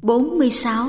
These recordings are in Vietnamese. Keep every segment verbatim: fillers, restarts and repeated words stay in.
bốn mươi sáu.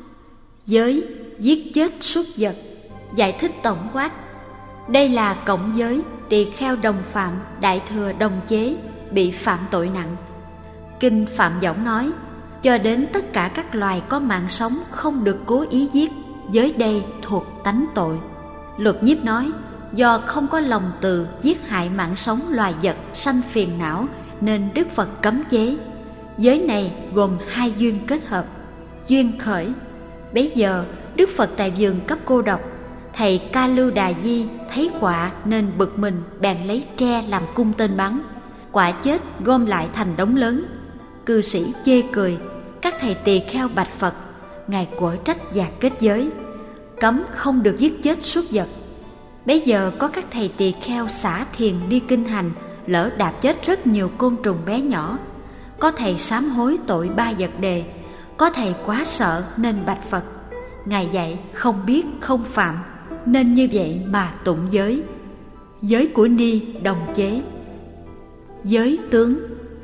Giới giết chết súc vật. Giải thích tổng quát. Đây là cộng giới tỳ kheo đồng phạm, đại thừa đồng chế bị phạm tội nặng. Kinh Phạm Võng nói, cho đến tất cả các loài có mạng sống không được cố ý giết, giới đây thuộc tánh tội. Luật Nhiếp nói, do không có lòng từ giết hại mạng sống loài vật sanh phiền não nên Đức Phật cấm chế. Giới này gồm hai duyên kết hợp. Duyên khởi. Bấy giờ Đức Phật tại vườn Cấp Cô Độc, thầy Ca Lưu Đà Di thấy quạ nên bực mình, bèn lấy tre làm cung tên bắn. Quạ chết gom lại thành đống lớn. Cư sĩ chê cười. Các thầy tỳ kheo bạch Phật, Ngài quở trách và kết giới, cấm không được giết chết súc vật. Bấy giờ có các thầy tỳ kheo xả thiền đi kinh hành, lỡ đạp chết rất nhiều côn trùng bé nhỏ. Có thầy sám hối tội ba vật đề, có thầy quá sợ nên bạch Phật. Ngài dạy không biết không phạm, nên như vậy mà tụng giới. Giới của Ni đồng chế. Giới tướng.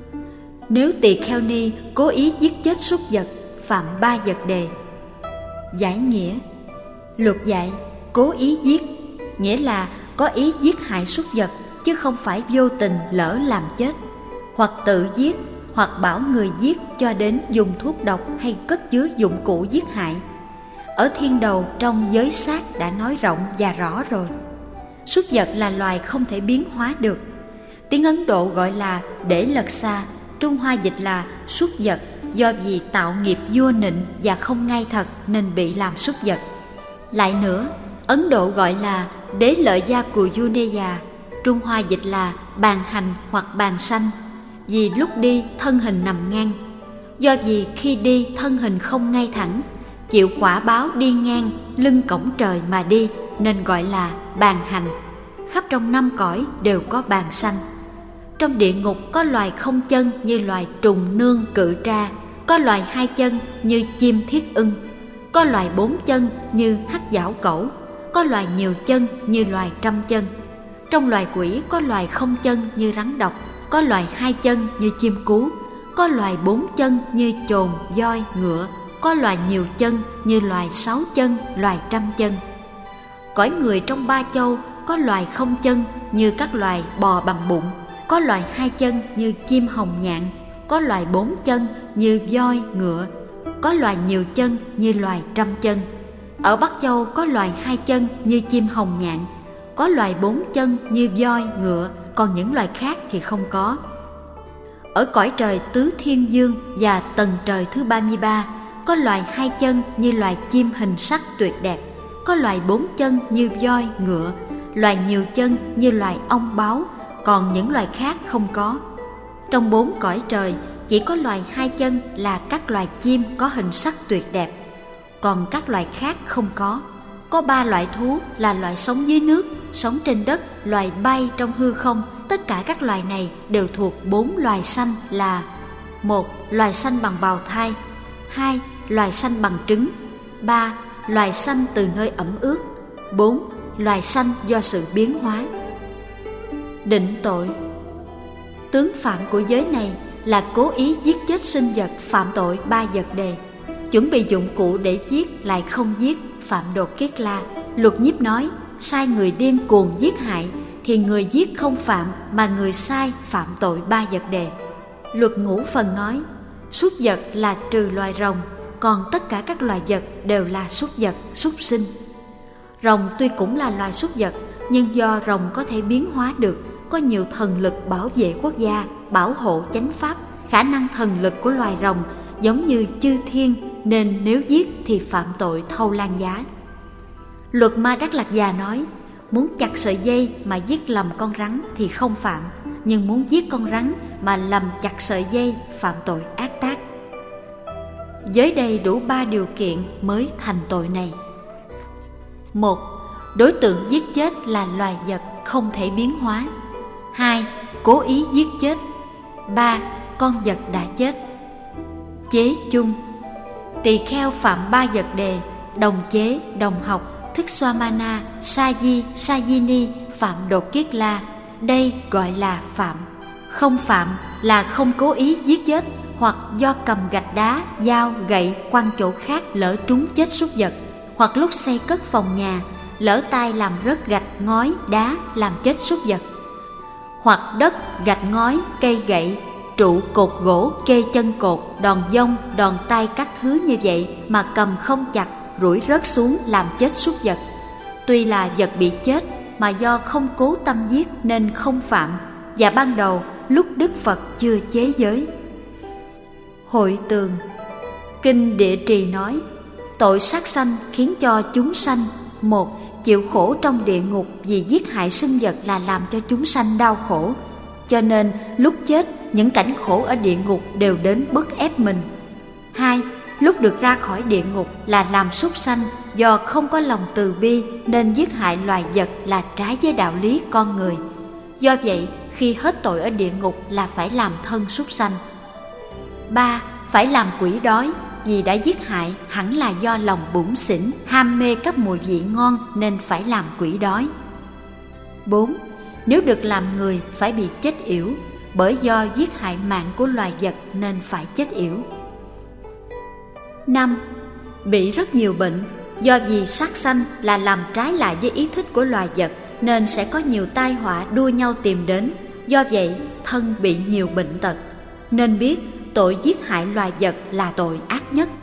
Nếu tỳ kheo Ni cố ý giết chết súc vật, phạm ba vật đề. Giải nghĩa. Luật dạy cố ý giết, nghĩa là có ý giết hại súc vật, chứ không phải vô tình lỡ làm chết, hoặc tự giết, hoặc bảo người giết cho đến dùng thuốc độc hay cất chứa dụng cụ giết hại. Ở Thiên Đầu trong giới sát đã nói rộng và rõ rồi. Súc vật là loài không thể biến hóa được. Tiếng Ấn Độ gọi là để lật xa, Trung Hoa dịch là súc vật, do vì tạo nghiệp vua nịnh và không ngay thật nên bị làm súc vật. Lại nữa, Ấn Độ gọi là đế lợi gia cù Yuneya, Trung Hoa dịch là bàn hành hoặc bàn sanh, vì lúc đi thân hình nằm ngang. Do vì khi đi thân hình không ngay thẳng, chịu quả báo đi ngang lưng cổng trời mà đi, nên gọi là bàn hành. Khắp trong năm cõi đều có bàn sanh. Trong địa ngục có loài không chân như loài trùng nương cự tra, có loài hai chân như chim thiết ưng, có loài bốn chân như hắc dảo cẩu, có loài nhiều chân như loài trăm chân. Trong loài quỷ có loài không chân như rắn độc, có loài hai chân như chim cú, có loài bốn chân như chồn, voi, ngựa, có loài nhiều chân như loài sáu chân, loài trăm chân. Cõi người trong ba châu có loài không chân như các loài bò bằng bụng, có loài hai chân như chim hồng nhạn, có loài bốn chân như voi, ngựa, có loài nhiều chân như loài trăm chân. Ở Bắc Châu có loài hai chân như chim hồng nhạn, có loài bốn chân như voi, ngựa, còn những loài khác thì không có. Ở cõi trời Tứ Thiên Dương và tầng trời thứ ba mươi ba, có loài hai chân như loài chim hình sắc tuyệt đẹp, có loài bốn chân như voi, ngựa, loài nhiều chân như loài ong báo, còn những loài khác không có. Trong bốn cõi trời chỉ có loài hai chân là các loài chim có hình sắc tuyệt đẹp, còn các loài khác không có. Có ba loại thú là loại sống dưới nước, sống trên đất, loài bay trong hư không. Tất cả các loài này đều thuộc bốn loài sanh là: một. Loài sanh bằng bào thai. Hai. Loài sanh bằng trứng. Ba. Loài sanh từ nơi ẩm ướt. Bốn. Loài sanh do sự biến hóa. Định tội. Tướng phạm của giới này là cố ý giết chết sinh vật, phạm tội ba vật đề. Chuẩn bị dụng cụ để giết lại không giết, phạm đột kiết la. Luật Nhiếp nói, sai người điên cuồng giết hại thì người giết không phạm, mà người sai phạm tội ba vật đề. Luật Ngũ Phần nói, súc vật là trừ loài rồng, còn tất cả các loài vật đều là súc vật, súc sinh. Rồng tuy cũng là loài súc vật, nhưng do rồng có thể biến hóa được, có nhiều thần lực bảo vệ quốc gia, bảo hộ chánh pháp, khả năng thần lực của loài rồng giống như chư thiên, nên nếu giết thì phạm tội thâu lan giá. Luật Ma Đắc Lạc Già nói, muốn chặt sợi dây mà giết lầm con rắn thì không phạm, nhưng muốn giết con rắn mà lầm chặt sợi dây phạm tội ác tác. Giới đây đủ ba điều kiện mới thành tội này. Một. Đối tượng giết chết là loài vật không thể biến hóa. Hai. Cố ý giết chết. Ba. Con vật đã chết. Chế chung. Tỳ kheo phạm ba vật đề: đồng chế, đồng học, thức xoa mana, sa di, sa di ni, phạm đột kiết la. Đây gọi là phạm. Không phạm là không cố ý giết chết, hoặc do cầm gạch đá, dao, gậy quăng chỗ khác lỡ trúng chết súc vật, hoặc lúc xây cất phòng nhà lỡ tay làm rớt gạch, ngói, đá làm chết súc vật, hoặc đất, gạch, ngói, cây gậy, trụ, cột gỗ, kê chân cột, đòn dông, đòn tay các thứ như vậy mà cầm không chặt, rủi rớt xuống làm chết súc vật. Tuy là vật bị chết mà do không cố tâm giết nên không phạm, và ban đầu lúc Đức Phật chưa chế giới. Hội tường. Kinh Địa Trì nói, tội sát sanh khiến cho chúng sanh: một, chịu khổ trong địa ngục vì giết hại sinh vật là làm cho chúng sanh đau khổ, cho nên lúc chết những cảnh khổ ở địa ngục đều đến bức ép mình. Hai, lúc được ra khỏi địa ngục là làm súc sanh, do không có lòng từ bi nên giết hại loài vật là trái với đạo lý con người. Do vậy khi hết tội ở địa ngục là phải làm thân súc sanh. Ba, phải làm quỷ đói, vì đã giết hại hẳn là do lòng bủn xỉn, ham mê các mùi vị ngon nên phải làm quỷ đói. Bốn, nếu được làm người phải bị chết yểu, bởi do giết hại mạng của loài vật nên phải chết yểu. Năm, bị rất nhiều bệnh, do vì sát sanh là làm trái lại với ý thích của loài vật nên sẽ có nhiều tai họa đua nhau tìm đến, do vậy thân bị nhiều bệnh tật. Nên biết tội giết hại loài vật là tội ác nhất.